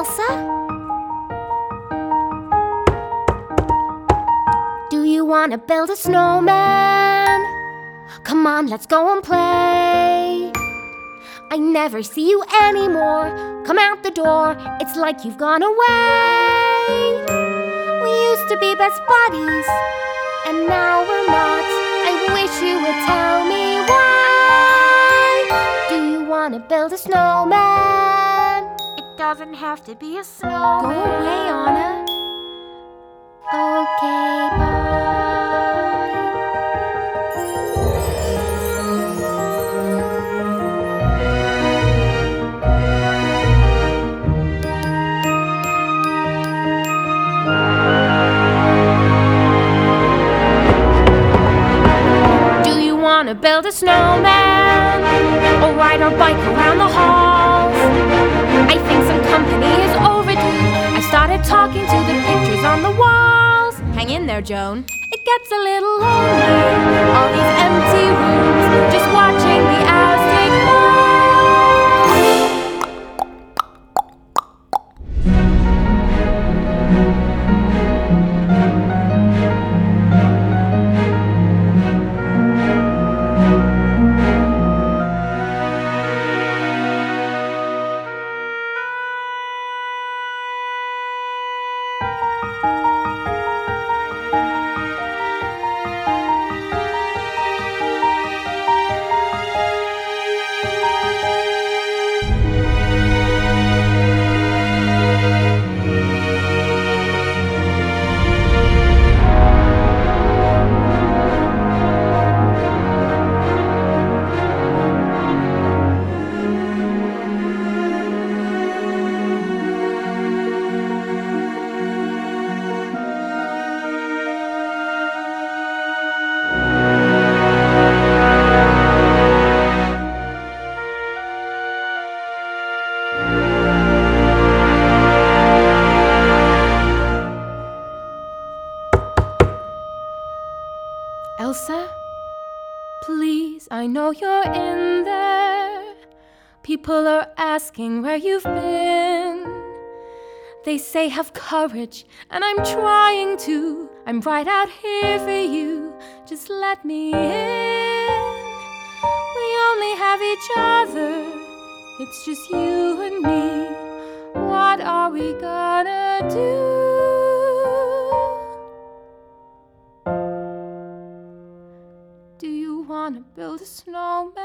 Elsa? Do you want to build a snowman? Come on, let's go and play. I never see you anymore. Come out the door, it's like you've gone away. We used to be best buddies, and now we're not. I wish you would tell me why. Do you want to build a snowman? It doesn't have to be a snowman. Go away, Anna. Okay, bye. Do you want to build a snowman? Or ride our bike around the halls? I think some company is overdue. I started talking to the pictures on the walls. Hang in there, Joan. It gets a little lonely, all these empty rooms, just watching the hours tick by. Elsa, please, I know you're in there. People are asking where you've been. They say have courage, and I'm trying to. I'm right out here for you. Just let me in. We only have each other. It's just you and me. What are we gonna do? Do you wanna build a snowman?